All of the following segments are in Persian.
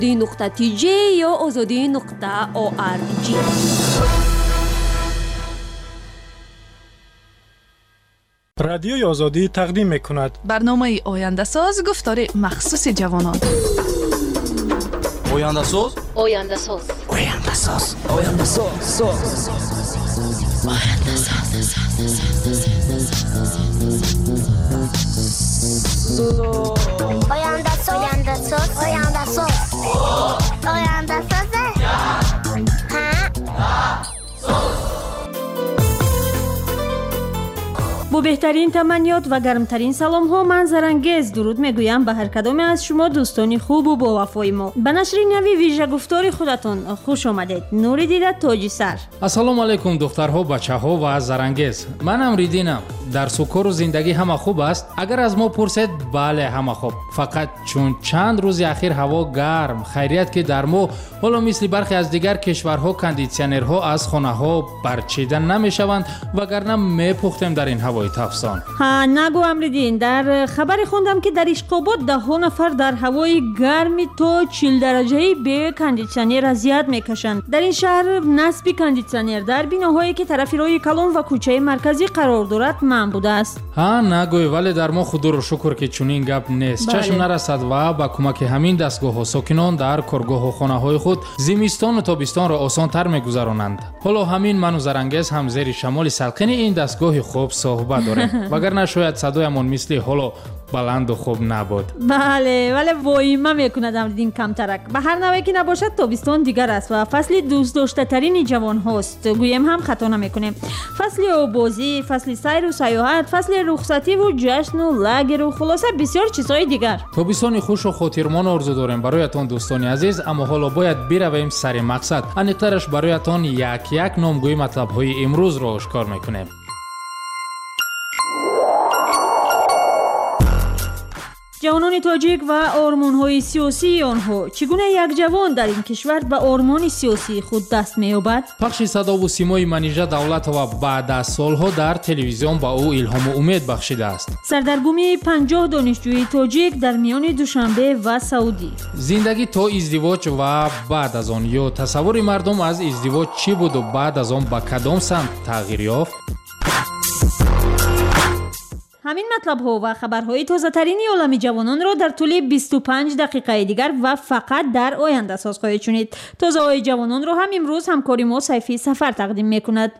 .tj یا azadi.org. رادیوی آزادی تقدیم می‌کند برنامه آینده ساز گفتار مخصوص جوانان. آینده ساز آینده ساز آینده ساز آینده ساز آینده ساز آینده ساز آینده ساز آینده ساز با بهترین تمنیات و گرمترین سلام ها من زرنگز درود میگویم به هر کدام از شما دوستان خوب و با وفای ما. به نشر نوی ویژه گفتار خودتان خوش آمدید. نوری دیده تاجی سر. السلام علیکم دخترها، بچه‌ها و زرنگز. منم ریدینم. در سکر و زندگی همه خوب است؟ اگر از ما پرسید بله همه خوب. فقط چون چند روز اخیر هوا گرم، خیریت که در ما حالا مثل برخی از دیگر کشورها کاندیسیونرها از خانه ها برچیدن نمیشوند وگرنه میپختیم در این هوای تفسان. ها نگو امریدین، در خبری خوندم که در اشقابات 10 نفر در هوای گرمی تا 40 درجه‌ای به کاندیسیونر اذیت میکشند. در این شهر نصب کاندیسیونر در بیناهایی که طرف راه کلان و کوچه مرکزی قرار دارد بوده است. ها نگوی، ولی در ما خدا رو شکر که چنین گپ نیست. چشم نرسد و با کمک همین دستگاه ها ساکنان در کارگاه و خانه های خود زمستان و تابستان را آسان تر میگذرانند. حالا همین من و زرنگز هم زیر شمال سلقین این دستگاه خوب صحبت داریم وگرنه شاید صدایمون مثل حالا بلند و خوب نبود. بله ولی وایما میکند امریدین کمترک. به هر نوعی که نباشد تابستان دیگر است و فصل دوست داشته ترین جوان هاست. گویم هم خطا نمیکنیم. فصل آبازی، فصل سیر و سیاحت، فصل رخصتی و جشن و لگر و خلاصه بسیار چیزهای دیگر. تابستان خوش و خاطرمان آرزو داریم برایتان دوستان عزیز، اما حالا باید برویم سر مقصد. انیقترش برایتان یک نامگوی مطلب‌های امروز را آشکار میکنیم. جوانان تاجیک و آرمان‌های سیاسی آنها، چگونه یک جوان در این کشور به آرمان سیاسی خود دست می‌یابد؟ پخش صدا و سیمای منیژه دولت و بعد از سالها در تلویزیون با او الهام و امید بخشیده است. سردرگمی 50 دانشجوی تاجیک در میان دوشنبه و سعودی. زندگی تا ازدواج و بعد از آن، یا تصور مردم از ازدواج چی بود و بعد از آن به کدام سمت تغییر یافت؟ همین مطلب ها و خبرهای تازه ترین عالم جوانان را در طول 25 دقیقه دیگر و فقط در آینده ساز خواهید شنید. تازه های جوانان را هم امروز همکاری ما سیفی سفر تقدیم میکند.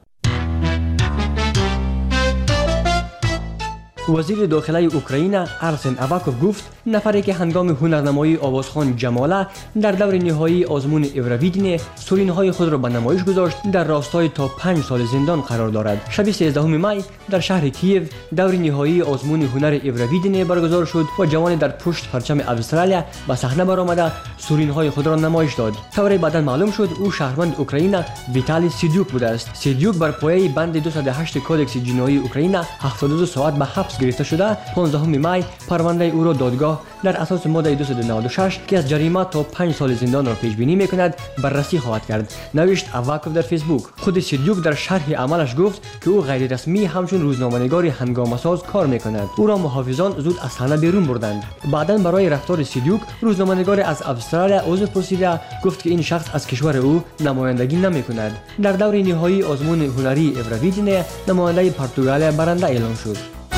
وزیر داخله اوکراین ارسن اوکوف گفت نفری که هنگام هنرنمایی آوازخوان جماله در دور نهایی آزمون اورویدین سرینه‌های خود را به نمایش گذاشت در راستای تا 5 سال زندان قرار دارد. شب 13 می در شهر کیف دور نهایی آزمون هنر اورویدین برگزار شد و جوانی در پشت پرچم استرالیا به صحنه برآمده سرینه‌های خود را نمایش داد. طوری بعداً معلوم شد او شهروند اوکراین ویتالی سیدیوک بوده است. سیدیوک بر پایه بند 208 کدکس جنایی اوکراین 72 ساعت به حبس گرفته شده. 15 می پرونده او را دادگاه در اساس ماده 296 که از جریمه تا 5 سال زندان را پیش بینی میکند بررسی خواهد کرد. نوشت اوکوف در فیسبوک. خود سیدیوک در شرح عملش گفت که او غیر رسمی همچون روزنامه‌نگار هنگامه‌ساز کار میکند. او را محافظان زود از صحنه بیرون بردند. بعداً برای رفتار سیدیوک روزنامه‌نگار از استرالیا عذر پرسیده، گفت که این شخص از کشور او نمایندگی نمیکند. در دور نهایی آزمون هنری اورویدین نماینده پرتغال برنده اعلام شد.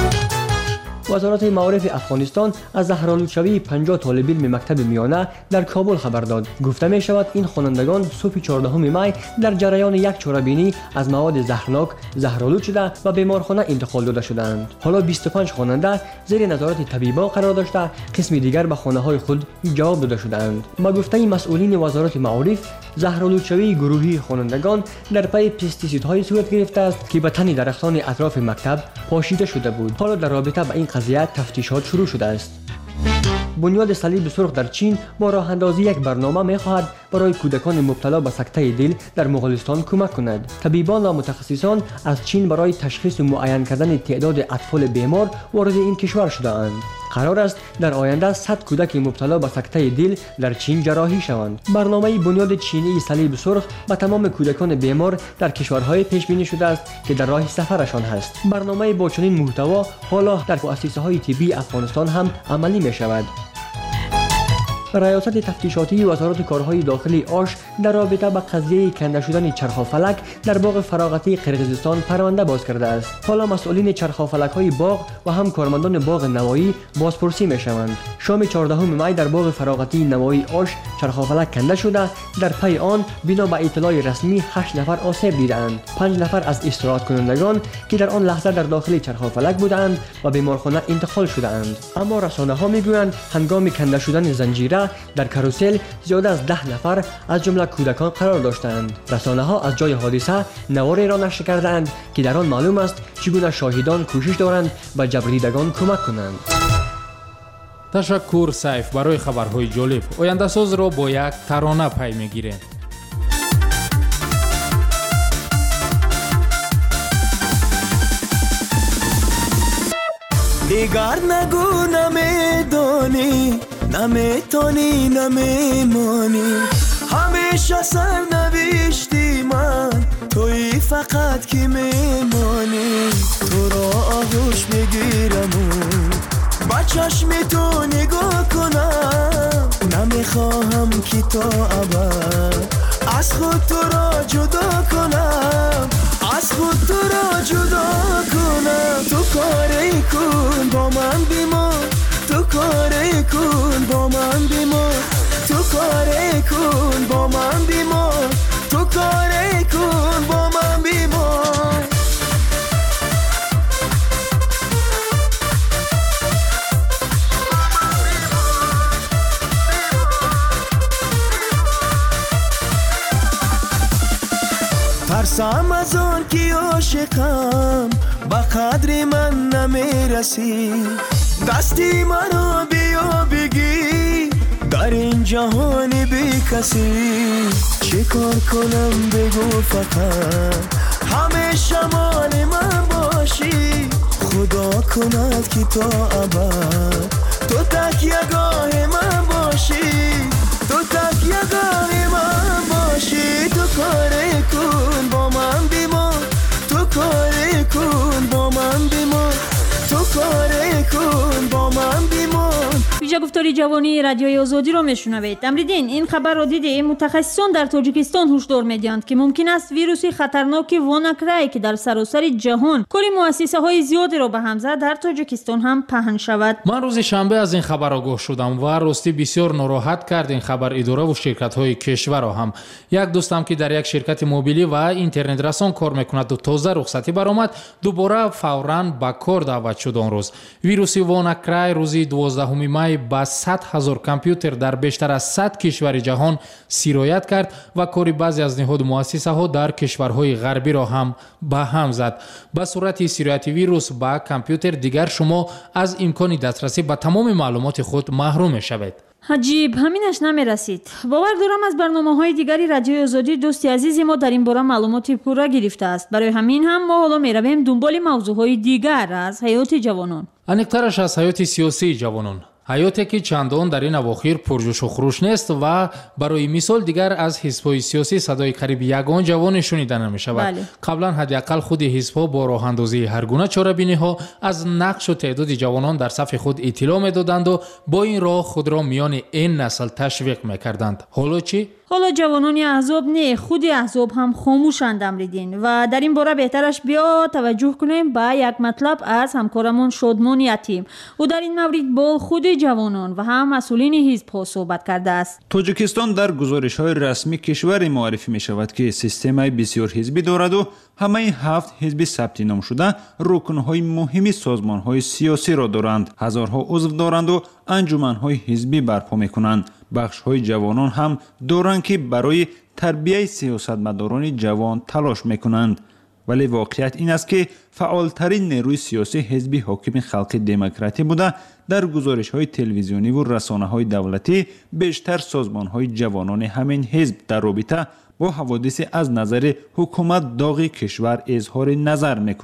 وزارت معارف افغانستان از زهرآلودشوی 50 طالب علم مکتب میانه در کابل خبر داد. گفته می شود این خوانندگان صبح 14 می در جریان یک چاره‌بینی از مواد زهرناک زهرآلود شده و بیمارخانه انتقال داده شدند. حالا 25 خواننده زیر نظارت طبیبان قرار داشته، قسم دیگر به خانه‌های خود جواب داده شدند. با گفته مسئولین وزارت معارف، زهرآلودشوی گروهی خوانندگان در پی پستیسیدهای صورت گرفته است که به تن درختان اطراف مکتب پاشیده شده بود. حالا در رابطه با این قضیه تفتیشات شروع شده است. بنیاد صلیب سرخ در چین با راه اندازی یک برنامه می‌خواهد برای کودکان مبتلا به سکته دل در مغولستان کمک کند. طبیبان و متخصصان از چین برای تشخیص و معاین کردن تعداد اطفال بیمار وارد این کشور شده‌اند. قرار است در آینده 100 کودک مبتلا به سکته دل در چین جراحی شوند. برنامه بنیاد چینی صلیب سرخ به تمام کودکان بیمار در کشورهای پیش بینی شده است که در راه سفرشان هست. برنامه با چنین محتوا حالا در مؤسسه‌های طبی افغانستان هم عملی می شود. ریاست تفتیشاتی وزارت کارهای داخلی آش در رابطه با قضیه کنده شدن چرخافلک در باغ فراغتی قرقیزستان پرونده باز کرده است. حالا مسئولین چرخافلک‌های باغ و هم کارمندان باغ نوایی بازپرسی می‌شوند. شام 14 می در باغ فراغتی نوایی آش چرخافلک کنده شده. در پی آن بنا به اطلاع رسمی 8 نفر آسیب دیدند. 5 نفر از استراحت کنندگان که در آن لحظه در داخل چرخافلک بودند و بیمارخانه انتقال شدند. اما رسانه‌ها میگویند هنگام کنده شدن زنجیره در کاروسل زیاده از 10 نفر از جمله کودکان قرار داشتند. رسانه‌ها از جای حادثه نواری را نشر کردند که در آن معلوم است چگونه شاهدان کوشش دارند به جبریدگان کمک کنند. تشکر سیف برای خبرهای جالب. آینده ساز را با یک ترانه پی میگیریم. دیگر نگو نمیدانی نمیتونی نمیمانی همیشه سرنوشتی من توی فقط که میمانی تو را آغوش میگیرم با چشمی تو نگاه کنم نمیخواهم که تو ابد از خود تو را جدا کنم از خود تو را جدا کنم تو کاری کن با من بیمار تو کاری کن با من بیمار تو کاری کن با من بیمار تو کاری کن با من بیمار ترسم از آن که عاشقم با قدر من نمیرسی دستی منو بیا بگی در این جهان بی کسی چه کار کنم بگو فقط همیشه مال من باشی خدا کند که تو ابد تو تکیه‌گاه من باشی تو تکیه‌گاه من باشی تو کاری کن با من بیمار تو کاری کن با من بیمار تو کاری کن با من بیمار. ویژه گفتاری جوانی رادیوی آزادی رو میشنوید. امریدین این خبر رو دیدیم. متخصصان در تاجیکستان هشدار میدهند که ممکن است ویروسی خطرناک واناکرای که در سراسر جهان کاری مؤسسه‌های زیادی رو به هم زد در تاجیکستان هم پهن شود. من روز شنبه از این خبر آگاه شدم و راستی بسیار ناراحت کرد این خبر اداره و شرکت‌های کشور را هم. یک دوستم که در یک شرکت موبیلی و اینترنت رسان کار میکند و تازه رخصتی برآمد دوباره فوراً به کار دعوت شد. آن روز ویروسی واناکرای روزی 12 می با 100,000 کامپیوتر در بیشتر از 100 کشور جهان سرایت کرد و کاری بعضی از نهاد مؤسسه ها در کشورهای غربی را هم به هم زد. به صورت سرایت ویروس با کامپیوتر دیگر شما از امکان دسترسی به تمام معلومات خود محروم شوید. عجیب، همینش نمیرسید. باور دارم از برنامه‌های دیگری رادیوی آزادی دوستی عزیزی ما در این باره معلوماتی پورا گرفته است. برای همین هم ما حالا میرویم دنبال موضوعهای دیگر از حیات جوانان. انکترش از حیات سیاسی جوانان. حیاتی که چندان در این اواخر پرجوش و خروش نیست و برای مثال دیگر از حزب‌های سیاسی صدای قریب یگان جوان شنیده نمی‌شود. قبلا حداقل خود حزب‌ها با راه اندازی هر گونه چاره‌بینی‌ها از نقش و تعداد جوانان در صف خود اطلاع می‌دادند و با این راه خود را میان این نسل تشویق می‌کردند. حالا چی؟ حالا جوانان احزاب نه، خود احزاب هم خاموشند امریدین و در این باره بهترش بیا توجه کنیم به یک مطلب از همکارمون شادمان یتیم. او در این مورد با خود جوانان و هم مسئولین حزب‌ها صحبت کرده است. تاجیکستان در گزارش‌های رسمی کشور معرفی می‌شود که سیستم بسیار حزبی دارد و همه 7 حزب ثبت نام شده رکن‌های مهمی سازمان‌های سیاسی را دارند. هزارها عضو دارند و انجمن‌های حزبی برپا می‌کنند. بخش‌های جوانان هم دارند که برای تربیت سیاستمداران جوان تلاش می‌کنند. ولی واقعیت این است که فعالترین نیروی سیاسی حزب حاکم خلق دموکراتی بوده در گزارش‌های تلویزیونی و رسانه‌های دولتی بیشتر سازمان‌های جوانان همین حزب در رابطه با حوادث از نظر حکومت داغ کشور اظهار نظر می‌کنند.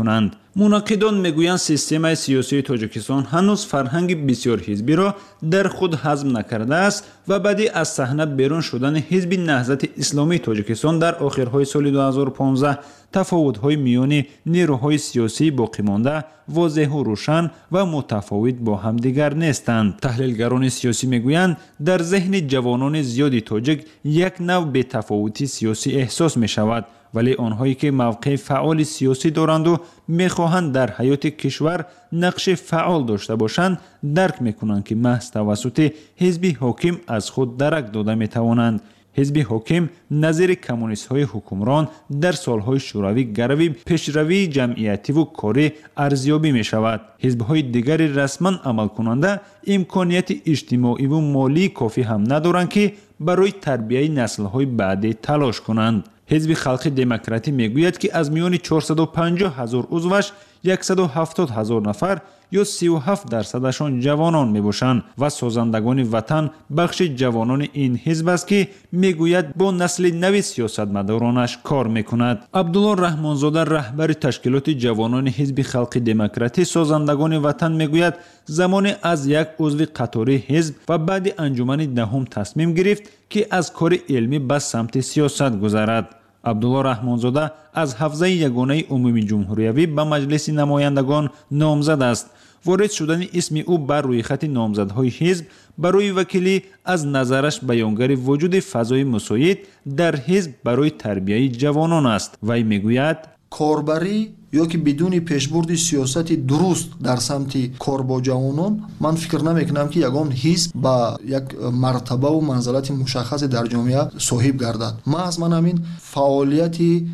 مناقدان میگویند سیستم سیاسی تاجیکستان هنوز فرهنگ بسیار حزبی را در خود هضم نکرده است و بعد از صحنه بیرون شدن حزب نهضت اسلامی تاجیکستان در آخرهای سال 2015 تفاوت‌های میان نیروهای سیاسی باقی مانده واضح و روشن و متفاوت با همدیگر نیستند. تحلیلگران سیاسی میگویند در ذهن جوانان زیادی تاجیک یک نوع بی‌تفاوتی سیاسی احساس می‌شود، ولی آنهایی که موقع فعال سیاسی دارند و میخواهند در حیات کشور نقش فعال داشته باشند درک میکنند که محض توسط حزب حاکم از خود درک داده میتوانند. حزب حاکم نظیر کمونیست های حکمران در سالهای شوروی گروی پیشروی جمعیتی و کاری ارزیابی می شود. حزب های دیگر رسما عمل کننده امکانیت اجتماعی و مالی کافی هم ندارند که برای تربیت نسل های بعدی تلاش کنند. حزب خلق دموکراتی میگوید که از میان 450,000 عضوش 170,000 نفر یا 37% جوانان میباشند و سازندگان وطن بخش جوانان این حزب است که میگوید با نسل نو سیاستمدارانش کار میکند. عبدالله رحمانزاده رهبر تشکیلات جوانان حزب خلق دموکراتی سازندگان وطن میگوید زمان از یک عضو قطاری حزب و بعد انجمن دهم تصمیم گرفت که از کار علمی به سمت سیاست گذرد. عبدالله رحمانزاده از حوزه یگانه عمومی جمهوریوی به مجلس نمایندگان نامزد است. وارد شدن اسم او بر روی خط نامزدهای حزب برای وکیلی از نظرش بیانگر وجود فضای مساعد در حزب برای تربیت جوانان است. وی میگوید کاربری یا که بدون پیشبرد سیاست درست در سمت کار با جوانان من فکر نمیکنم که یگان حزب با یک مرتبه و منزلت مشخص در جامعه صاحب گردد. من همین فعالیت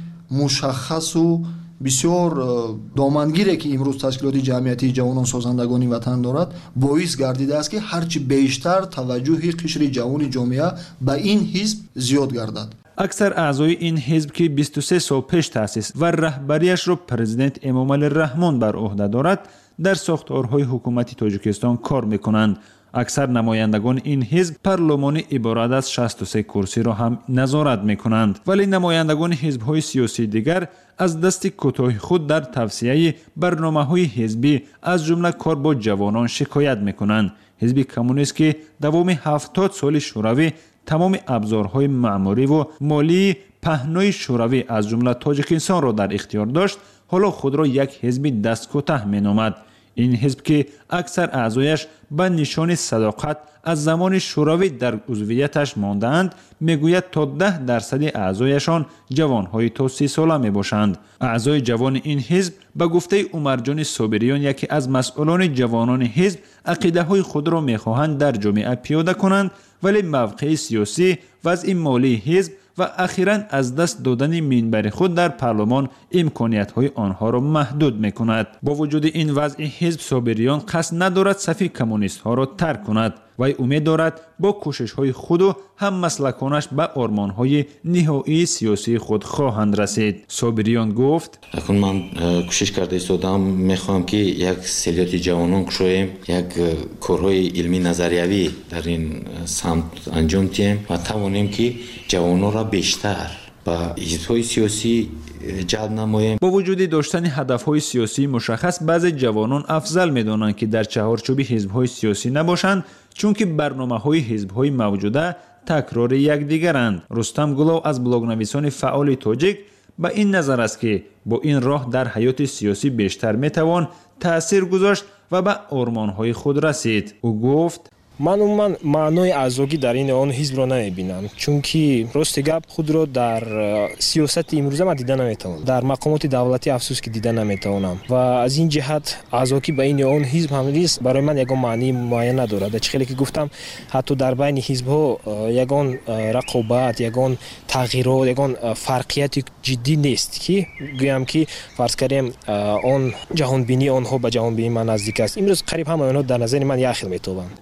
مشخص و بسیار دامنگیری که امروز تشکیلات جمعیتی جوانان سازندگان وطن دارد باعث گردیده است که هرچی بیشتر توجه قشر جوان جامعه به این حزب زیاد گردد. اکثر اعضای این حزب که 23 سال پیش تأسیس و رهبریش را پرزیدنت امامعلی رحمان بر عهده دارد در ساختارهای حکومتی تاجیکستان کار میکنند. اکثر نمایندگان این حزب پارلمان عبارت از 63 کرسی را هم نظارت میکنند، ولی نمایندگان حزب‌های سیاسی دیگر از دست کوتاه خود در توصیه برنامه‌های حزبی از جمله کار با جوانان شکایت میکنند. حزب کمونیست که دوام 70 سال شوروی تمام ابزارهای معماری و مالی پهنای شوروی از جمله تاجیکستان را در اختیار داشت، حالا خود را یک حزب دست کوتاه مینامد. این حزب که اکثر اعضایش به نشان صداقت از زمان شوروی در عضویتش مانده‌اند میگوید تا 10% اعضایشان جوانهای تا 30 ساله میباشند. اعضای جوان این حزب به گفته عمرجان صابریان یکی از مسئولان جوانان حزب عقیده های خود را میخواهند در جامعه پیاده کنند، ولی موقع سیاسی وضع مالی حزب و اخیراً از دست دادن منبر خود در پارلمان امکانیت‌های آنها را محدود می‌کند. با وجود این وضع حزب صابریان قصد ندارد صف کمونیست‌ها را ترک کند و امید دارد با کوشش‌های خود و هم مسلکانش به آرمان‌های نهایی سیاسی خود خواهند رسید. صابریان گفت: اکنون من کوشش کرده ایستادم، می‌خواهم که یک سیلیت جوانان کشویم، یک کارهای علمی نظریوی در این سمت انجام دهیم و توانیم که جوانان را بیشتر با حزب‌های سیاسی جلب نماییم. با وجود داشتن هدف‌های سیاسی مشخص، بعضی جوانان افضل می‌دانند که در چهارچوب حزب‌های سیاسی نباشند، چون که برنامه‌های حزب‌های موجوده تکرار یکدیگرند. رستم گلو از بلاگ‌نویسان فعال تاجیک به این نظر است که با این راه در حیات سیاسی بیشتر می‌توان تأثیر گذاشت و به آرمان‌های خود رسید. او گفت: من معنای اعضایی در این آن حزب را نمیبینم، چون که راست گپ خود را در سیاست امروزه من دیده نمیتوانم، در مقامات دولتی افسوس که دیده نمیتوانم و از این جهت اعضایی به این آن حزب هم نیست برای من یگان معنی معین ندارد. چخیلی که گفتم حتی در بین حزب ها یگان رقابت، یگان تغییرات، یگان فرقیت جدی نیست که گویم که فرض کنیم آن جهان بینی آنها به جهان بینی من نزدیک است. امروز قریب همه آنها در نظر من یک خیل میتوانند. حالا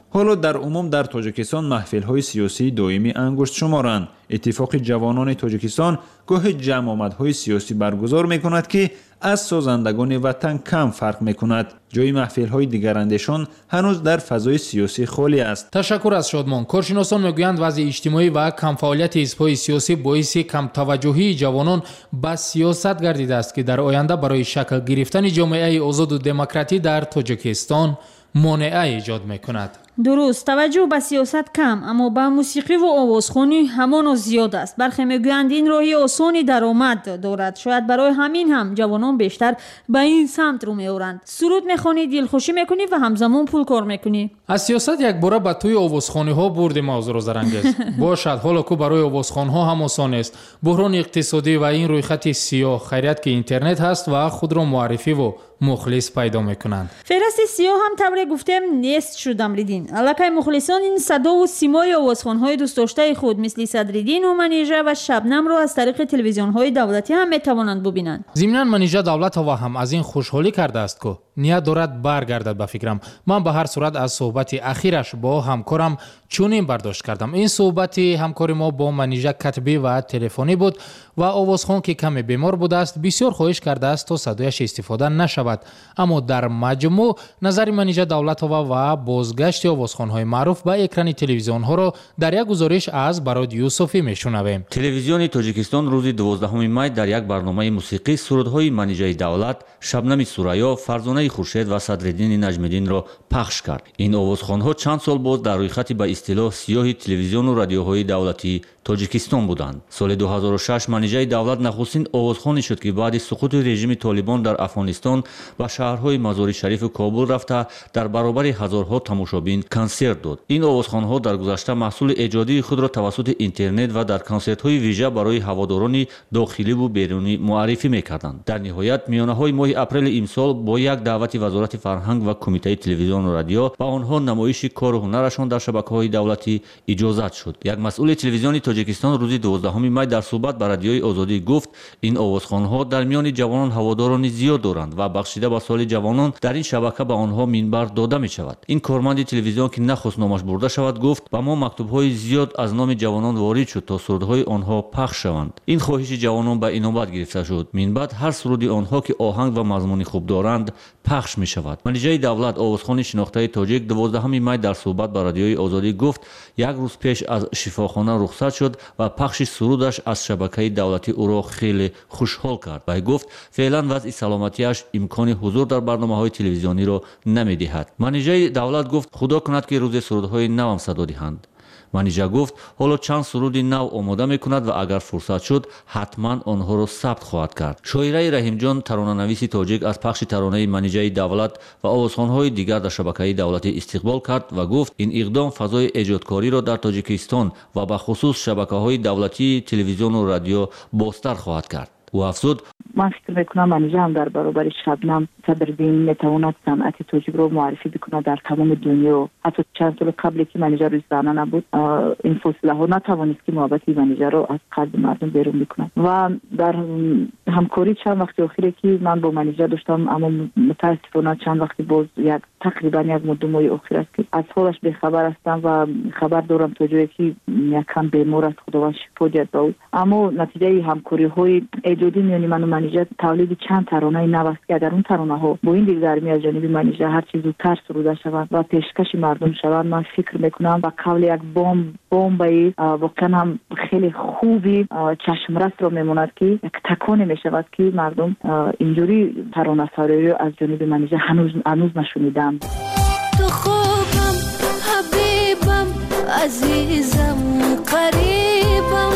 در عموم در تاجیکستان محفل‌های سیاسی دائمی انگشت شمارند. اتفاق جوانان تاجیکستان گاه جمع آمدهای سیاسی برگزار می‌کند که از سازندگان وطن کم فرق می‌کند. جای محفل‌های دیگر اندیشان هنوز در فضای سیاسی خالی است. تشکر از شادمان. کارشناسان میگویند وضع اجتماعی و کم فعالیت حزب‌های سیاسی باعث کم توجهی جوانان به سیاست گردیده است که در آینده برای شکل گرفتن جامعه آزاد و دموکراتی در تاجیکستان مانع ایجاد می‌کند. درست، توجه به سیاست کم اما به موسیقی و آوازخوانی همان زیاد است. برخی میگویند این راهی آسانی درآمد دارد. شاید برای همین هم جوانان بیشتر به این سمت رو میورند. سرود میخوانی، دلخوشی میکنی و همزمان پول کار میکنی. از سیاست یک باره به توی آوازخوانی ها بردیم موضوع زرنگیز. باشد حالا که برای آوازخوان ها هم آسان است. بحران اقتصادی و این روی خط سیاه، خیریت که اینترنت هست و خود را معرفی و مخلص پیدا میکنند. فهرست سیاه هم طبعا گفتم نیست شدم ریدین. علاقه مخلصان این صدا و سیمای آوازخوان‌های دوست داشته خود مثل صدرالدین و منیژه و شبنم را از طریق تلویزیون‌های دولتی هم میتوانند ببینند. ضمناً منیژه دولت‌ها هم از این خوشحالی کرده است که نیت دارد برگردد. به فکرم من به هر صورت از صحبت اخیرش با همکارم چنین برداشت کردم. این صحبت همکار ما با منیژه کتبی و تلفنی بود و آوازخوان که کمی بیمار بوده است بسیار خواهش کرده است تا صدایش استفاده نشود. اما در مجموع نظر منیژه دولت‌ها و بازگشت آوازخوان‌های معروف به اکران تلویزیون‌ها را در یک گزارش از براد یوسفی میشنویم. تلویزیون تاجیکستان روز 12 می در یک برنامه موسیقی سرودهای منیژه دولت، شبنم سوریا، فرزانه خورشید و صدرالدین نجم‌الدین را پخش کرد. این آوازخوان‌ها چند سال باز در روی خط به اصطلاح سیاه تلویزیون و رادیوهای دولتی تاجیکستان بودند. سال 2006 منیژه دولت نخستین آوازخوانی شد که بعد سقوط رژیم طالبان در افغانستان به شهرهای مزار شریف و کابل رفته در برابر هزارها تماشابین کنسرت داد. این آوازخوان‌ها در گذشته محصول ایجادی خود را توسط اینترنت و در کنسرت‌های ویژه برای هواداران داخلی و بیرونی معرفی می‌کردند. در نهایت میانه‌های ماه اپریل امسال با یک دعوت وزارت فرهنگ و کمیته تلویزیون و رادیو به آنها نمایش کار و هنرشان در شبکه‌های دولتی اجازه شد. یک مسئول تلویزیون تاجیکستان روز 12 می در صحبت با رادیوی آزادی گفت این آوازخوان‌ها در میان جوانان هواداران زیاد دارند و بخشیده به سال جوانان در این شبکه به آنها منبر داده می شود. این کارمند تلویزیون که نخواست نامش برده شود گفت با ما مکتوب‌های زیاد از نام جوانان وارد شد تا سرودهای آنها پخش شوند. این خواهش جوانان به انابت گرفته شد. من بعد هر سرود آنها که آهنگ و مضمون خوب دارند پخش می شود. منیژه دولت آوازخوان شناخته تاجیک 12 می در صحبت با رادیوی آزادی گفت یک روز پیش از شفاخانه رخصت شد و پخش سرودش از شبکه دولتی او را خیلی خوشحال کرد. و گفت فعلا وضع سلامتیش امکان حضور در برنامه‌های تلویزیونی را نمی‌دهد. منیژه دولت گفت خدا کند که روز سرودهای نو هم صدا دهند. منیژه گفت حالا چند سرود نو آماده می‌کند و اگر فرصت شد حتما آنها را ثبت خواهد کرد. شاعره رحیم جان ترانه‌نویس تاجیک از پخش ترانه منیژه دولت و آوازخوان‌های دیگر در شبکه دولتی استقبال کرد و گفت این اقدام فضای ایجادکاری را در تاجیکستان و به خصوص شبکه‌های دولتی تلویزیون و رادیو بازتر خواهد کرد. او افزود من فکر میکنم منیژه هم در برابر شبنم صدرالدین میتواند صنعت تاجیک رو معرفی بکنه در تمام دنیا. حتی چند سال قبلی که منیژه روی صحنه نبود این فاصله ها نتوانست که محبت منیژه رو از قلب مردم بیرون بکنه. و در همکاری چند وقت اخیری که من با منیژه داشتم اما متاسفانه چند وقتی باز یک تقریبا یک مدت اخیر است که از حالش بخبر هستم و خبر دارم تا جایی که یکم بیمار است، خداوند شفا دهد. اما نتیجه همکاری های ایجادی میانی من و منیژه تولید چند ترانه نو است که در اون ترانه ها با این دلگرمی از جانب منیژه هر چیز زودتر سروده شود و پیشکش مردم شود. من فکر میکنم و قول یک بمب واقعا هم خیلی خوبی چشمرس را میموند که یک تکان میشود که مردم اینجوری ترانه سرایی از جانب منیژه هنوز نشنیدم. تو خوبم حبیبم عزیزم قریبم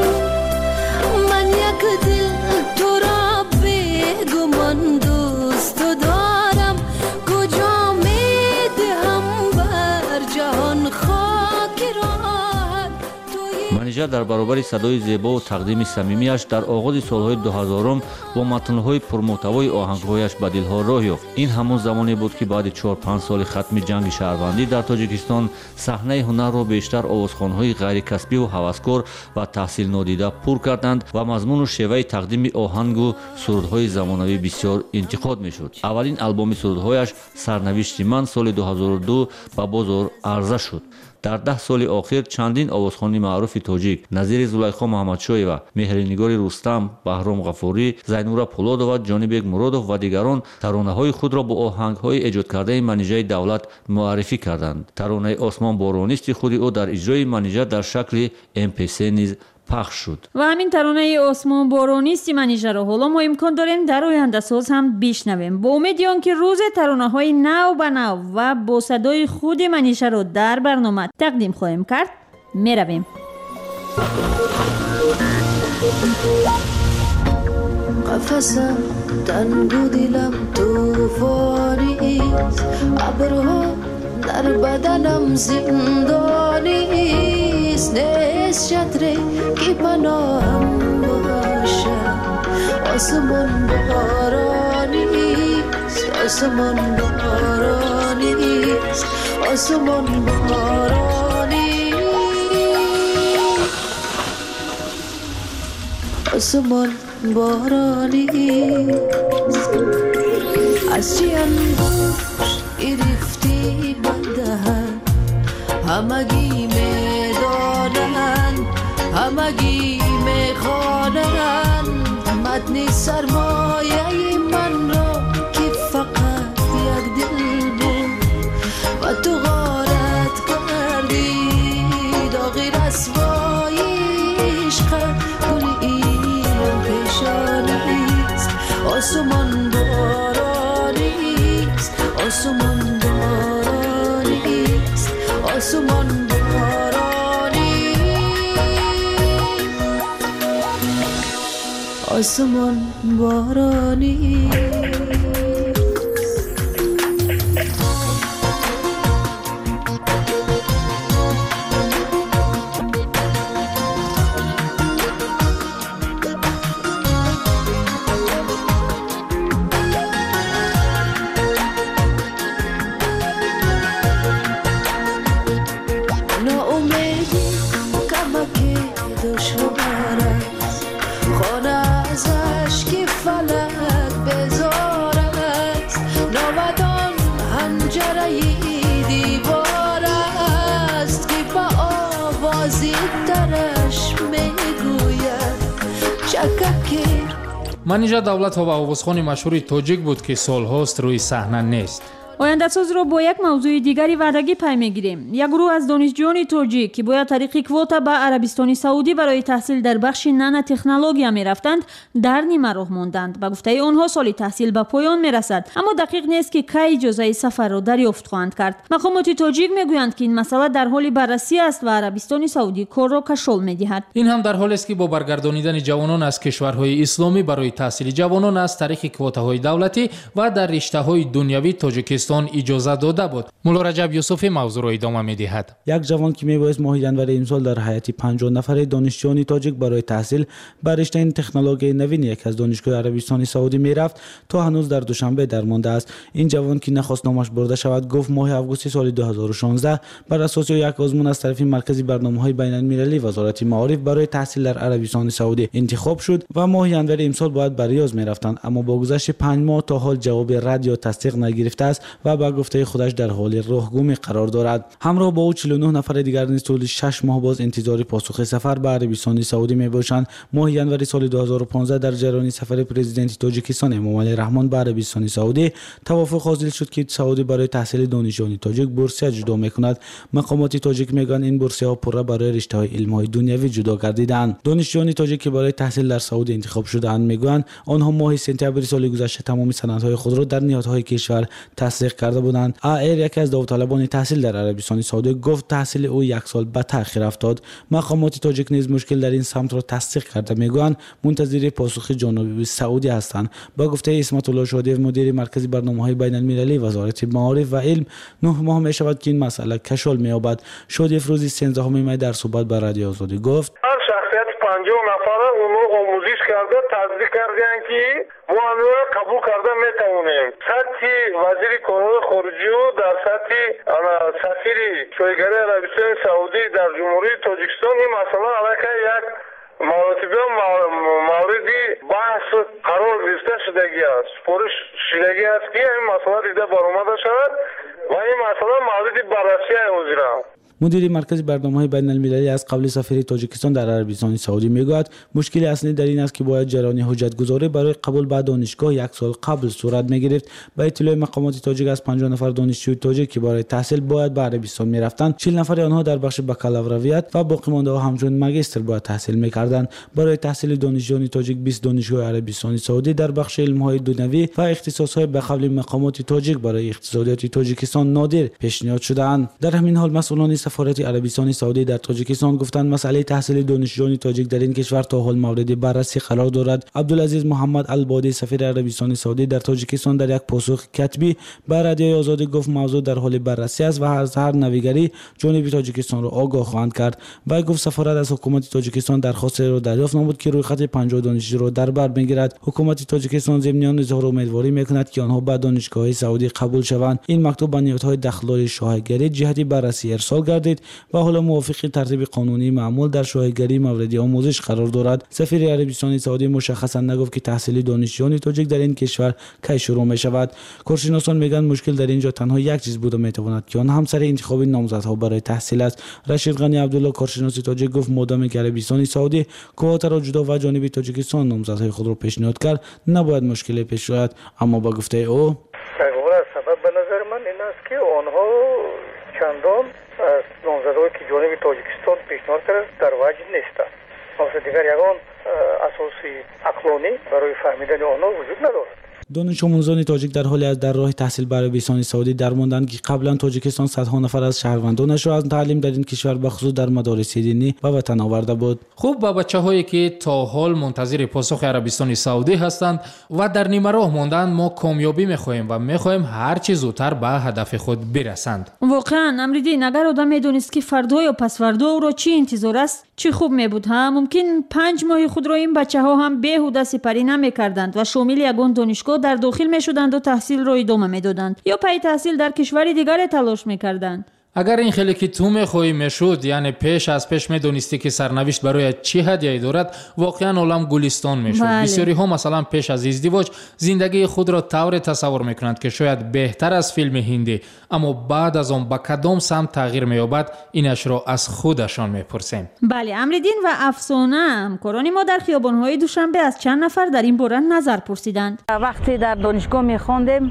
من یک دل تو را بیگمان دوست دارم کجا میدهم بر جهان خاک را. منیژه منیژه در برابر صدای زیبا و تقدیم صمیمیش در آغاز سالهای 2000 با متن‌های پرمحتوای آهنگ‌هایش به دل‌ها راه یافت. این همون زمانی بود که بعد 4-5 سال ختم جنگ شهروندی در تاجیکستان صحنه هنر را بیشتر آوازخوان‌های غیر کسبی و هوسکار و تحصیل نادیده پر کردند و مضمون و شیوه تقدیم آهنگ و سرودهای زمانوی بسیار انتقاد می‌شد. اولین آلبوم سرودهایش سرنوشت من سال 2002 به بازار عرضه شد. در 10 سال آخر چندین آوازخوان معروف تاجیک نظیر زلیخا محمدشاهی و مهرنگار رستم، بهرام غفوری، زینورا پولادو و جانبک مرادов و دیگران ترانه‌های خود را با آهنگ‌های ایجاد کرده منیژه دولت معرفی کردند. ترانه آسمان بارانیست خود او در اجرای منیژه در شکل MP3 نیز پخش شد. و همین ترانه آسمان بارانیستی منیژه را حالا ما امکان داریم در آینده ساز هم بشنویم. با امید که روز ترانه‌های نو به نو و با صدای خود منیژه را در برنامه تقدیم خواهیم کرد. میرویم. قفسم تنگ و دلم طوفانیست، ابرها در بدنم زندانیست، نیست شطری که پناهم باشم. آسمان بارانیست، آسمان بارانیست، آسمان بارانیست، آسمان بارانیست. از چی انگشت گرفتی بدهن، همگی میدانند، همگی میخوانند متن سرمایه من را که فقط یک دل بود و تو غارت کردی. داغ رسوای عشقت گل این پیشانیست. آسمان بارانیست، آسمان بارانیست، آسمان بارانیست، آسمان بارانیست. منیژه دولت‌ها و آوازخوان مشهور تاجیک بود که سال‌هاست روی صحنه نیست. آینده ساز را با یک موضوع دیگری وعدگی پی میگیریم. یک گروه از دانشجویان تاجیک که باید طریق کوتا به عربستان سعودی برای تحصیل در بخش نانو تکنولوژی میرفتند در نیمه راه ماندند. به گفته آنها سال تحصیل به پایان میرسد، اما دقیق نیست که کی اجازه سفر را دریافت خواهند کرد. مقامات تاجیک میگویند که این مسئله در حال بررسی است و عربستان سعودی کار را کشال میدهد. این هم در حالی است که با برگردانیدن جوانان از کشورهای اسلامی برای تحصیل جوانان از طریق کوتاهای دولتی و در رشته‌های دنیوی تاجیکستان اجازه داده بود. مولا رجب یوسفی موضوع را ادامه می‌دهد. یک جوان که میبایست ماه ژانویه امسال در هیئت 50 نفره دانشجویان تاجیک برای تحصیل بر رشته تکنولوژی نوین یک از دانشگاه عربستان سعودی میرفت تا هنوز در دوشنبه درمانده است. این جوان که نخواست نامش برده شود گفت ماه آگوست سال 2016 بر اساس یک آزمون از طرف مرکز برنامه‌های بین‌المللی وزارت معارف برای تحصیل در عربستان سعودی انتخاب شد و ماه ژانویه امسال باید به ریاض میرفتند، اما با گذشت 5 ماه تا حال جواب رد یا تصدیق نگرفته است و با گفته خودش در حال راهگم قرار دارد. همراه با او 49 نفر دیگر نیز طول 6 ماه باز انتظار پاسخ سفر به عربستان سعودی میباشند. ماه ژانویه سال 2015 در جریان سفر پرزیدنت تاجیکستان امامعلی رحمان به عربستان سعودی توافق حاصل شد که سعودی برای تحصیل دانشجویان تاجیک بورسیه جدا میکند. مقامات تاجیک میگن این بورسیه ها پره برای رشته‌های علم‌های دنیوی جدا گردیدند. دانشجویان تاجیک که برای تحصیل در سعودی انتخاب شده‌اند میگویند آنها ماه سپتامبر سال گذشته تمام سندهای خود را در نهادهای کشور تصدیق کرده بودند. آیر یکی از داوطلبان تحصیل در عربستان سعودی گفت تحصیل او 1 سال به تأخیر افتاد. مقامات تاجیک نیز مشکل در این سمت را تصدیق کرده میگویند منتظر پاسخ جانب سعودی هستند. با گفته اسمت الله شادی مدیر مرکز برنامه‌های بین‌المللی وزارت معارف و علم 9 ماه می شود که این مسئله کشال می‌یابد. شادی روز 13 می در صحبت با رادیو آزادی گفت هر 50 нафара уно омӯзиш карда таздиқ карданд ки мо ҳамиро қабул карда метавонем. сатҳи вазири корҳои хориҷиё дар сатҳи сафири шоҳигарии Арабистони Саудӣ дар Ҷумҳурии Тоҷикистон ин масъала аллакай як маротиба мавриди баҳс қарор гирифта шудагӣ аст. супориш шудагӣ аст ки ин масъала дида баромада шавад ва ин масъала мавриди баррасия ҳозир аст. مدیر مرکز برنامه‌های بین‌المللی از قبل سفیر تاجیکستان در عربستان سعودی میگوید مشکل اصلی در این است که باید جریان حجت‌گذاری برای قبول به دانشگاه یک سال قبل صورت می‌گرفت. به اطلاع مقامات تاجیک از 50 نفر دانشجوی تاجیک که برای تحصیل باید به عربستان می‌رفتند، 40 نفر آنها در بخش بکالوریات و باقی مانده‌ها همچون ماجستر باید تحصیل می‌کردند. برای تحصیل دانشجویان تاجیک 20 دانشگاه عربستان سعودی در بخش علم‌های دنیوی و اختصاص‌های به قبل مقامات تاجیک برای اقتصادیات تاجیکستان نادر پیشنهاد شده‌اند. در همین حال مسئولان سفارت عربستان سعودی در تاجیکستان گفتند مسئله تحصیل دانشجویان تاجیک در این کشور تا حال مورد بررسی قرار دارد. عبدالعزیز محمد البادی سفیر عربستان سعودی در تاجیکستان در یک پاسخ کتبی به رادیوی آزادی گفت موضوع در حال بررسی است و از هر نویگری جانب تاجیکستان را آگاه خواهند کرد. وی گفت سفارت از حکومت تاجیکستان درخواست را دریافت نمود که رویخط 50 دانشجو را در بر میگیرد. حکومت تاجیکستان ضمن اظهار امیدواری میکند که آنها به دانشگاه سعودی قبول شوند. این مکتوب به نهادهای داخلی شاهدگری جهتی بررسی ارسال گردید و حالا موافق ترتیب قانونی معمول در شاهدگری مورد آموزش قرار دارد. سفیر عربستان سعودی مشخصا نگفت که تحصیل دانشجویان تاجیک در این کشور کی شروع می شود. کارشناسان میگن مشکل در اینجا تنها یک چیز بوده میتواند که آن همسر انتخاب نامزدها برای تحصیل است. رشید غنی عبدالله کارشناس تاجیک گفت مادامی که عربستان سعودی کوتا را جدا و جانب تاجیکستان نامزدهای خود را پیشنهاد کرد نباید مشکلی پیش آید. اما با گفته او سبب به نظر من این است که آنها چندان از نامزدهایی که جانب تاجیکستان پیشنهاد کرد در وجه نیستند. مثلا دیگر یگان اساسی عقلانی برای فهمیدن آنها وجود ندارد. دانش آموزان تاجیک در حالی از در راه تحصیل به عربستان سعودی درماندند که قبلا تاجیکستان صدها نفر از شهروندانش را از تعلیم در این کشور به خصوص در مدارس دینی به وطن آورده بود. خوب با بچه‌هایی که تا حال منتظر پاسخ عربستان سعودی هستند و در نیمه راه ماندند ما کامیابی می‌خواهیم و می‌خواهیم هر چه زودتر به هدف خود برسند. واقعا امریدین اگر آدم می‌دونست که فردا یا پس فردا او را چی انتظار است چی خوب می‌بود ها. ممکن 5 ماه خود را این بچه‌ها هم بیهوده سپری نمی‌کردند و شامل یگان دانشگاه در داخل می‌شدند و تحصیل را ادامه می‌دادند یا پای تحصیل در کشور دیگر تلاش می‌کردند. اگر این خیلی که تو میخوایی میشد یعنی پیش میدونستی که سرنوشت برای چی هدیه دارد واقعا عالم گلستان میشد. بسیاری ها مثلا پیش از ازدواج زندگی خود را طور تصور میکنند که شاید بهتر از فیلم هندی، اما بعد از آن با کدام سمت تغییر مییابد اینش را از خودشان میپرسیم. بله امریدین و افسانه همکاران ما در خیابان‌های دوشنبه از چند نفر در این باره نظر پرسیدند. وقتی در دانشگاه میخواندیم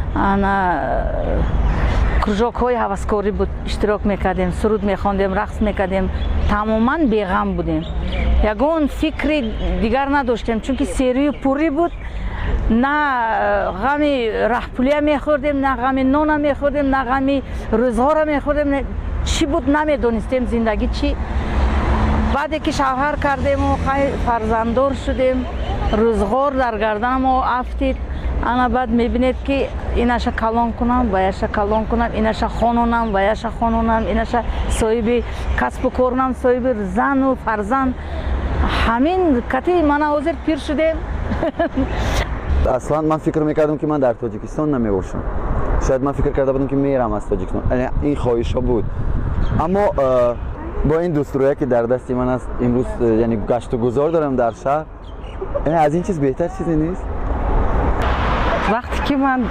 кружок های هوسکاری بود، اشتراک میکردیم، سرود میخواندیم، رقص میکردیم، تماما بیغم بودیم. یگان فکری دیگر نداشتیم چون که سری پوری بود. نه غمی رهپولی میخوردیم، نه غمی نان میخوردیم، نه غمی روزگار میخوردیم. چی بود نمیدونستیم زندگی چی. بعدی که شوهر کردیم و فرزنددار شدیم روزگار در گردن ما افتید. انا بعد میبینید که اینش کلان کنم و یش کلان کنم، اینش خانونم و یش خانونم، اینش صاحب کسب و کارم، صاحب زن و فرزند. همین کتی من حاضر پیر شدیم. اصلا من فکر میکردم که من در تاجیکستان نمیباشم. شاید من فکر کرده بودم که میرم از تاجیکستان. یعنی این خواهش ها بود. اما با این دستوری که در دست من است امروز یعنی گشت و گذار دارم در شهر. یعنی از این چیز بهتر چیزی نیست. وقتی که من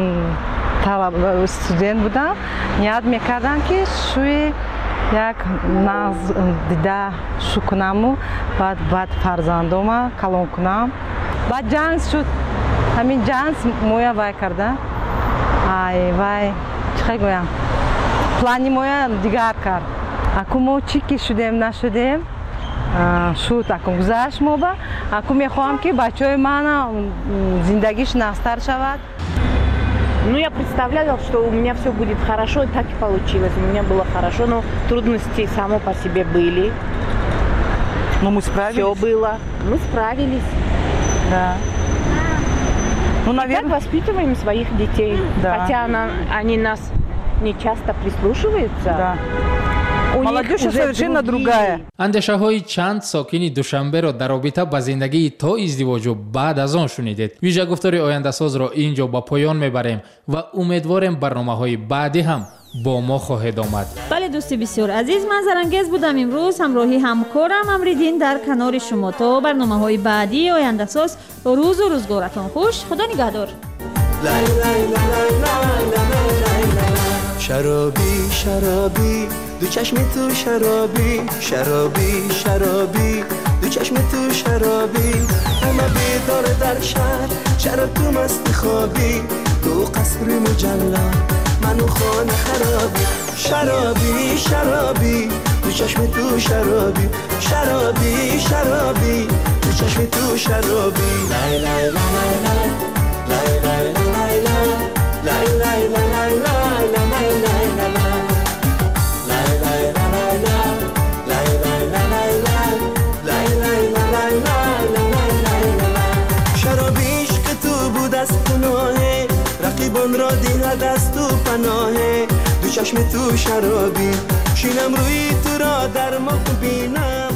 استودنت بودم یاد میکردم که شوی یک ناز دیده شو کنم و بعد فرزندم کلان کنم. بعد جنس شد. همین جنس مویا وای کرده. ای وای چه گویم پلانی مویا دیگر کرد. اکو ما چی که شدیم نشدیم شد اکو گذشت ما با اکو میخواهم که بچه من زندگیش نستر شود. Ну, я представляла, что у меня все будет хорошо, и так и получилось. У меня было хорошо, но трудности само по себе были. Но мы справились. Все было. Мы справились. Да. Ну, наверное, так воспитываем своих детей. Да. Хотя они нас не часто прислушиваются. Да. Молодежь совершенно другая. андешаҳои чанд сокини душанберо дар робита ба зиндагии то издивоҷу баъд аз он шунидед. вижагуфтори ояндасозро инҷо ба поён мебарем ва умедворем барномаҳои баъдӣ ҳам бо мо хоҳед омад. бале дӯсти бисёр азиз, ман зарангез будам имрӯз ҳамроҳи ҳамкорам Амриддин дар канори шумо. то барномаҳои баъдии ояндасоз, рӯзу рӯзгоратон хуш. худо нигаҳдор. شرابی شرابی دو چشم تو شرابی شرابی شرابی دو چشم تو شرابی همه بیدار در شهر شراب تو مست خوابی تو قصر مجلا منو خانه خرابی شرابی شرابی دو چشم تو شرابی شرابی شرابی دو چشم تو شرابی لای لای لای لای لای لای لای لای لای لای لای شرابیش که تو بود از پناهه رقیبان را دیدد از تو پناهه دو چشم تو شرابی شینم روی تو را در مخ بینم